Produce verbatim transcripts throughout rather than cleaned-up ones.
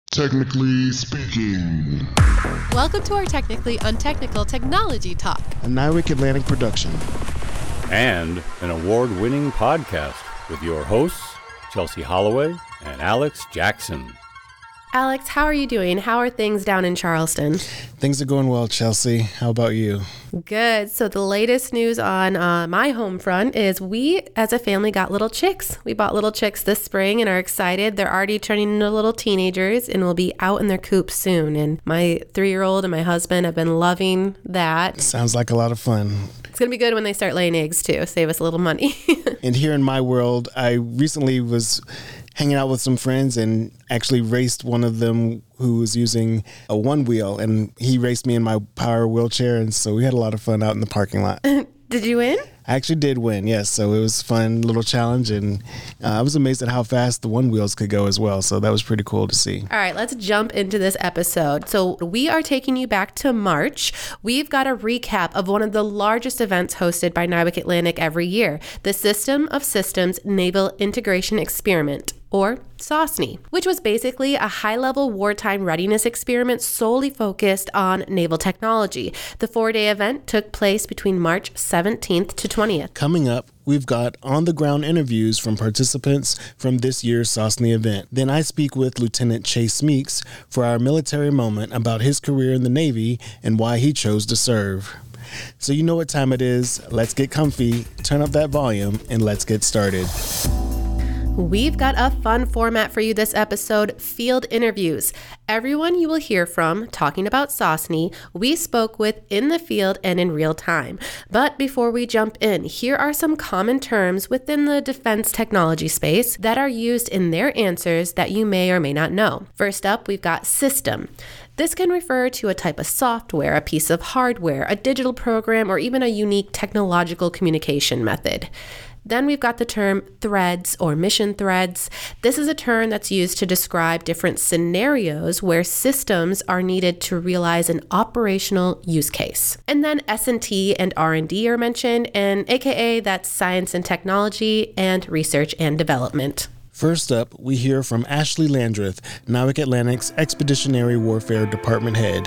Technically Speaking. Welcome to our Technically Untechnical Technology Talk, a Nywick Atlantic production, and an award-winning podcast with your hosts, Chelsea Holloway and Alex Jackson. Alex, how are you doing? How are things down in Charleston? Things are going well, Chelsea. How about you? Good. So the latest news on uh, my home front is we, as a family, got little chicks. We bought little chicks this spring and are excited. They're already turning into little teenagers and will be out in their coops soon. And my three-year-old and my husband have been loving that. Sounds like a lot of fun. It's going to be good when they start laying eggs, too. Save us a little money. And here in my world, I recently was hanging out with some friends and actually raced one of them who was using a one wheel, and he raced me in my power wheelchair, and so we had a lot of fun out in the parking lot. Did you win? I actually did win, yes. So it was a fun little challenge, and uh, I was amazed at how fast the one wheels could go as well. So that was pretty cool to see. All right, let's jump into this episode. So we are taking you back to March. We've got a recap of one of the largest events hosted by Nywick Atlantic every year, the System of Systems Naval Integration Experiment, or S O S N Y, which was basically a high-level wartime readiness experiment solely focused on naval technology. The four-day event took place between March seventeenth to twentieth. Coming up, we've got on-the-ground interviews from participants from this year's S O S N Y event. Then I speak with Lieutenant Chase Meeks for our military moment about his career in the Navy and why he chose to serve. So you know what time it is. Let's get comfy, turn up that volume, and let's get started. We've got a fun format for you this episode, field interviews. Everyone you will hear from talking about S O S N Y, we spoke with in the field and in real time. But before we jump in, here are some common terms within the defense technology space that are used in their answers that you may or may not know. First up, we've got system. This can refer to a type of software, a piece of hardware, a digital program, or even a unique technological communication method. Then we've got the term threads or mission threads. This is a term that's used to describe different scenarios where systems are needed to realize an operational use case. And then S and T and R and D are mentioned, and A K A that's science and technology and research and development. First up, we hear from Ashley Landreth, Nywick Atlantic's Expeditionary Warfare Department Head.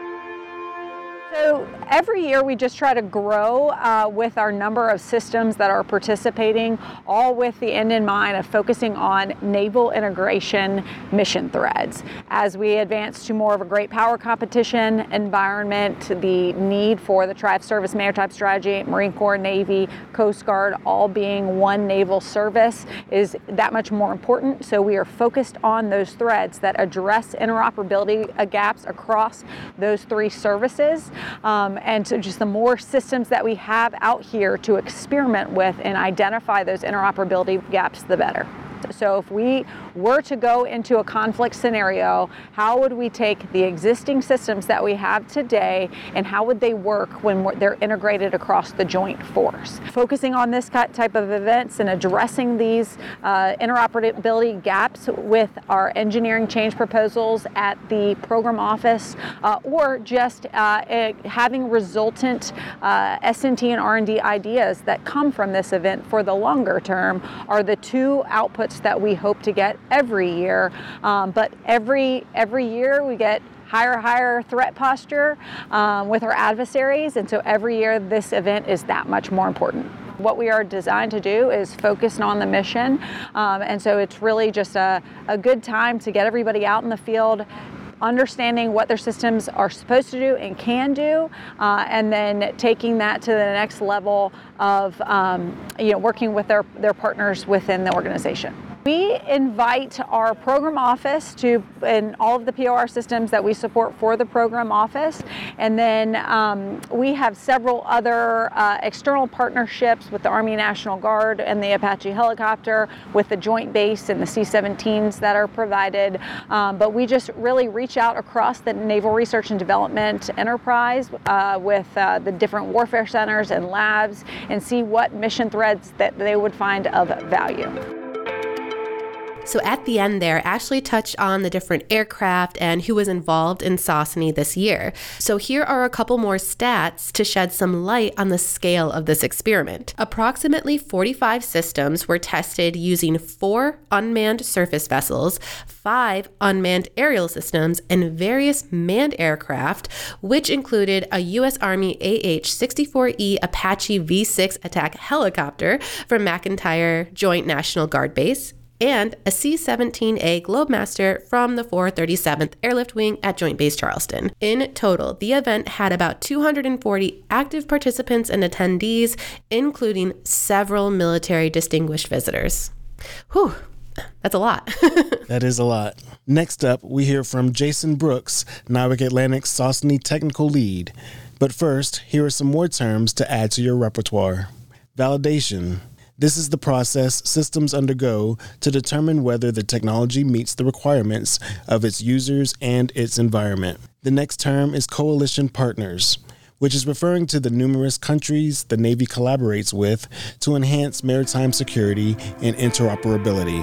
So every year we just try to grow uh, with our number of systems that are participating, all with the end in mind of focusing on naval integration mission threads. As we advance to more of a great power competition environment, the need for the Tri-Service Maritime Strategy, Marine Corps, Navy, Coast Guard, all being one naval service is that much more important. So we are focused on those threads that address interoperability gaps across those three services. Um, and so just the more systems that we have out here to experiment with and identify those interoperability gaps, the better. So if we were to go into a conflict scenario, how would we take the existing systems that we have today and how would they work when they're integrated across the joint force? Focusing on this type of events and addressing these uh, interoperability gaps with our engineering change proposals at the program office uh, or just uh, having resultant uh, S and T and R and D ideas that come from this event for the longer term are the two outputs that we hope to get every year, um, but every every year we get higher, higher threat posture um, with our adversaries, and so every year this event is that much more important. What we are designed to do is focus on the mission, um, and so it's really just a, a good time to get everybody out in the field, understanding what their systems are supposed to do and can do, uh, and then taking that to the next level of um, you know, working with their, their partners within the organization. We invite our program office to, and all of the P O R systems that we support for the program office, and then um, we have several other uh, external partnerships with the Army National Guard and the Apache helicopter, with the Joint Base and the C seventeens that are provided, um, but we just really reach out across the Naval Research and Development enterprise uh, with uh, the different warfare centers and labs and see what mission threads that they would find of value. So at the end there, Ashley touched on the different aircraft and who was involved in S O S N Y this year. So here are a couple more stats to shed some light on the scale of this experiment. Approximately forty-five systems were tested using four unmanned surface vessels, five unmanned aerial systems, and various manned aircraft, which included a U S Army A H sixty-four E Apache V six attack helicopter from McEntire Joint National Guard Base, and a C seventeen A Globemaster from the four thirty-seventh Airlift Wing at Joint Base Charleston. In total, the event had about two hundred forty active participants and attendees, including several military distinguished visitors. Whew, that's a lot. That is a lot. Next up, we hear from Jason Brooks, NAWAC Atlantic's S O S N Y technical lead. But first, here are some more terms to add to your repertoire. Validation. This is the process systems undergo to determine whether the technology meets the requirements of its users and its environment. The next term is coalition partners, which is referring to the numerous countries the Navy collaborates with to enhance maritime security and interoperability.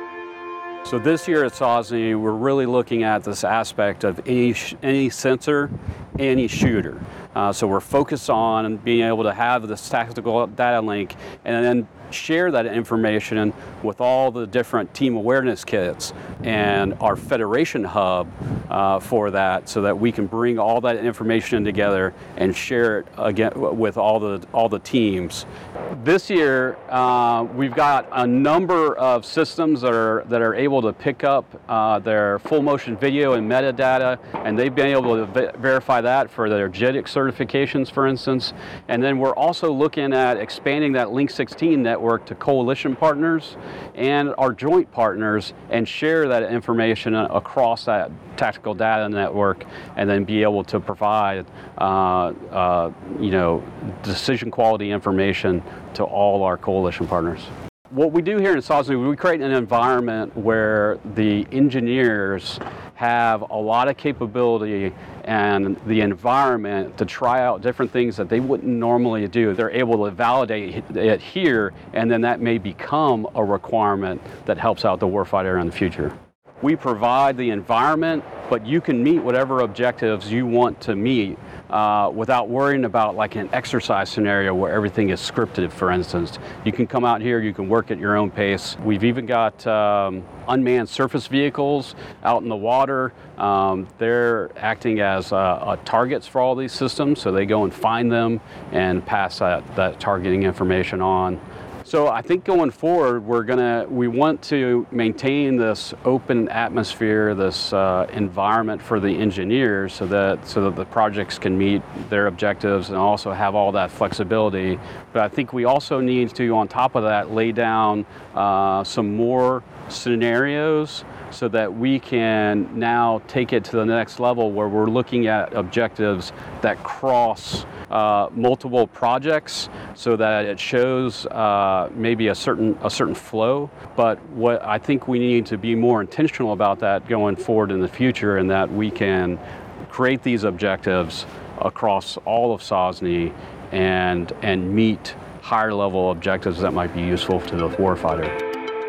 So this year at S O S N Y, we're really looking at this aspect of any, any sensor, any shooter. Uh, so we're focused on being able to have this tactical data link and then share that information with all the different team awareness kits and our Federation hub uh, for that, so that we can bring all that information together and share it again with all the all the teams. This year, uh, we've got a number of systems that are that are able to pick up uh, their full motion video and metadata, and they've been able to ve- verify that for their J I D C certifications, for instance. And then we're also looking at expanding that Link sixteen network to coalition partners and our joint partners, and share that information across that tactical data network, and then be able to provide uh, uh, you know, decision quality information to all our coalition partners. What we do here in S O S N Y, we create an environment where the engineers have a lot of capability and the environment to try out different things that they wouldn't normally do. They're able to validate it here, and then that may become a requirement that helps out the warfighter in the future. We provide the environment, but you can meet whatever objectives you want to meet uh, without worrying about like an exercise scenario where everything is scripted, for instance. You can come out here, you can work at your own pace. We've even got um, unmanned surface vehicles out in the water. Um, they're acting as uh, uh, targets for all these systems, so they go and find them and pass that, that targeting information on. So I think going forward, we're gonna, we want to maintain this open atmosphere, this uh, environment for the engineers, so that so that the projects can meet their objectives and also have all that flexibility. But I think we also need to, on top of that, lay down uh, some more scenarios so that we can now take it to the next level, where we're looking at objectives that cross uh, multiple projects, so that it shows uh, maybe a certain a certain flow. But what I think we need to be more intentional about that going forward in the future, and that we can create these objectives across all of S O S N Y and and meet higher level objectives that might be useful to the warfighter.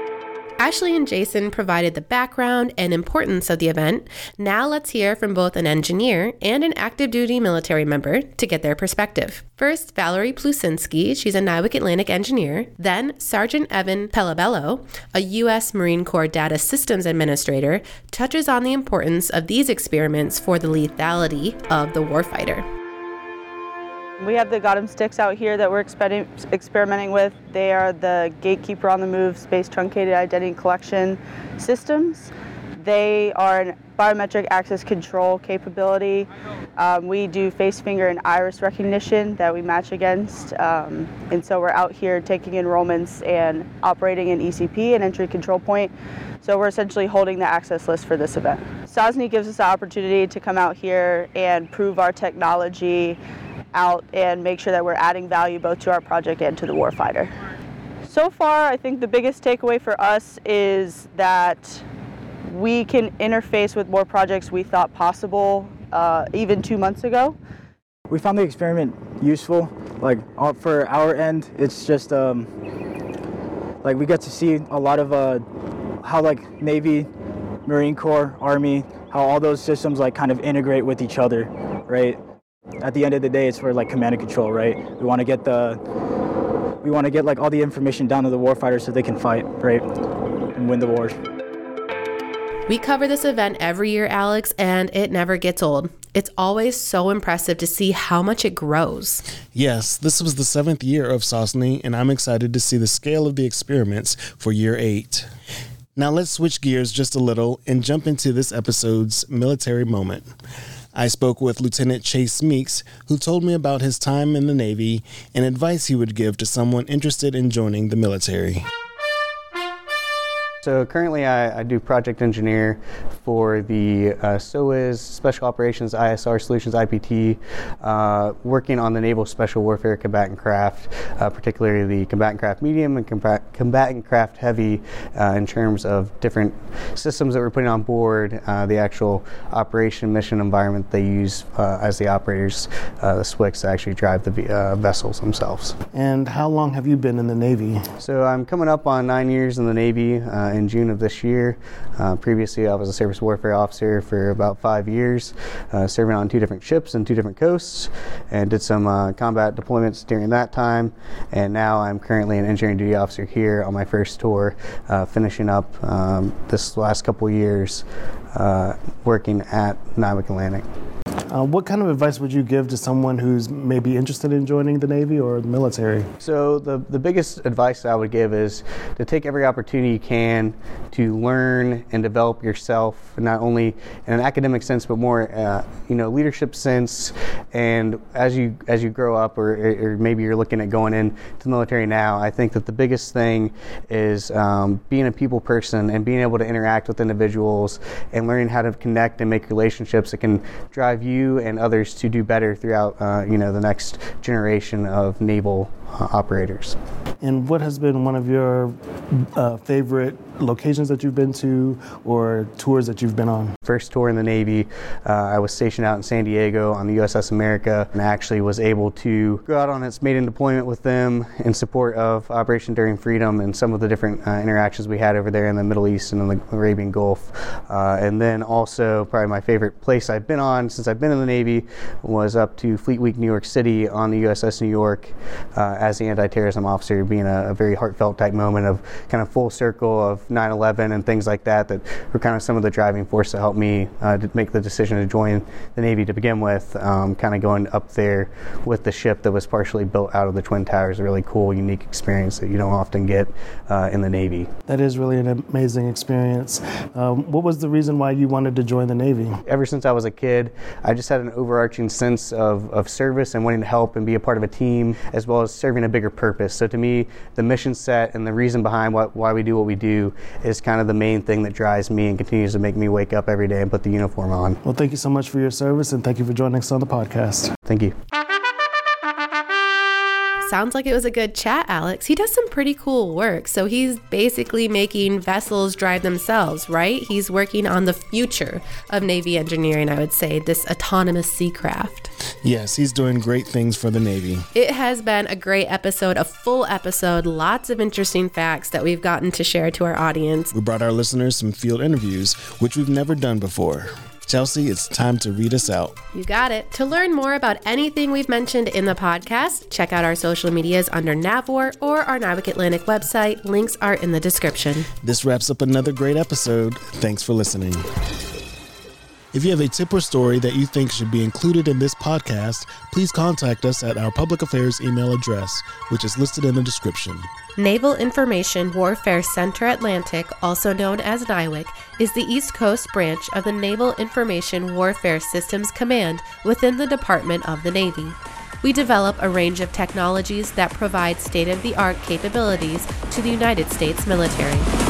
Ashley and Jason provided the background and importance of the event. Now let's hear from both an engineer and an active duty military member to get their perspective. First, Valerie Plusinski, she's a NAWAC Atlantic engineer. Then Sergeant Evan Pelabello, a U S Marine Corps Data Systems Administrator, touches on the importance of these experiments for the lethality of the warfighter. We have the Gotham sticks out here that we're exper- experimenting with. They are the Gatekeeper on the Move Space Truncated Identity Collection systems. They are a biometric access control capability. Um, we do face, finger, and iris recognition that we match against. Um, and so we're out here taking enrollments and operating an E C P, an entry control point. So we're essentially holding the access list for this event. S O S N Y gives us the opportunity to come out here and prove our technology out and make sure that we're adding value both to our project and to the warfighter. So far, I think the biggest takeaway for us is that we can interface with more projects we thought possible uh, even two months ago. We found the experiment useful. Like for our end, it's just um, like we get to see a lot of uh, how like Navy, Marine Corps, Army, how all those systems like kind of integrate with each other, right? At the end of the day, it's for like command and control, right? We want to get the, we want to get like all the information down to the warfighter so they can fight, right, and win the wars. We cover this event every year, Alex, and it never gets old. It's always so impressive to see how much it grows. Yes, this was the seventh year of SOSNY, and I'm excited to see the scale of the experiments for year eight. Now let's switch gears just a little and jump into this episode's military moment. I spoke with Lieutenant Chase Meeks, who told me about his time in the Navy and advice he would give to someone interested in joining the military. So currently I, I do project engineer for the uh, S O A S Special Operations I S R Solutions I P T, uh, working on the Naval Special Warfare Combatant Craft, uh, particularly the Combatant Craft Medium and combat, Combatant Craft Heavy uh, in terms of different systems that we're putting on board, uh, the actual operation mission environment they use uh, as the operators, uh, the S W Cs, to actually drive the uh, vessels themselves. And how long have you been in the Navy? So I'm coming up on nine years in the Navy. Uh, in June of this year. Uh, previously, I was a surface warfare officer for about five years, uh, serving on two different ships and two different coasts, and did some uh, combat deployments during that time. And now I'm currently an engineering duty officer here on my first tour, uh, finishing up um, this last couple of years uh, working at Nywick Atlantic. Uh, what kind of advice would you give to someone who's maybe interested in joining the Navy or the military? So the, the biggest advice I would give is to take every opportunity you can to learn and develop yourself, not only in an academic sense, but more, uh, you know, leadership sense. And as you as you grow up, or, or maybe you're looking at going into the military now, I think that the biggest thing is um, being a people person and being able to interact with individuals and learning how to connect and make relationships that can drive you and others to do better throughout, uh, you know, the next generation of naval uh, operators. And what has been one of your uh, favorite locations that you've been to or tours that you've been on? First tour in the Navy, uh, I was stationed out in San Diego on the U S S America, and I actually was able to go out on its maiden deployment with them in support of Operation Enduring Freedom and some of the different uh, interactions we had over there in the Middle East and in the Arabian Gulf. Uh, and then also probably my favorite place I've been on since I've been in the Navy was up to Fleet Week New York City on the U S S New York uh, as the anti-terrorism officer, being a, a very heartfelt type moment of kind of full circle of nine eleven and things like that that were kind of some of the driving force that helped me uh, to make the decision to join the Navy to begin with. Um, kind of going up there with the ship that was partially built out of the Twin Towers, a really cool, unique experience that you don't often get uh, in the Navy. That is really an amazing experience. Um, what was the reason why you wanted to join the Navy? Ever since I was a kid, I just had an overarching sense of, of service and wanting to help and be a part of a team, as well as serving a bigger purpose. So to me, the mission set and the reason behind what, why we do what we do is kind of the main thing that drives me and continues to make me wake up every day and put the uniform on. Well, thank you so much for your service, and thank you for joining us on the podcast. Thank you. Sounds like it was a good chat, Alex. He does some pretty cool work. So he's basically making vessels drive themselves, right? He's working on the future of Navy engineering, I would say, this autonomous sea craft. Yes, he's doing great things for the Navy. It has been a great episode, a full episode, lots of interesting facts that we've gotten to share to our audience. We brought our listeners some field interviews, which we've never done before. Chelsea, it's time to read us out. You got it. To learn more about anything we've mentioned in the podcast, check out our social medias under NAVWAR or our Nywick Atlantic website. Links are in the description. This wraps up another great episode. Thanks for listening. If you have a tip or story that you think should be included in this podcast, please contact us at our public affairs email address, which is listed in the description. Naval Information Warfare Center Atlantic, also known as Nywick, is the East Coast branch of the Naval Information Warfare Systems Command within the Department of the Navy. We develop a range of technologies that provide state-of-the-art capabilities to the United States military.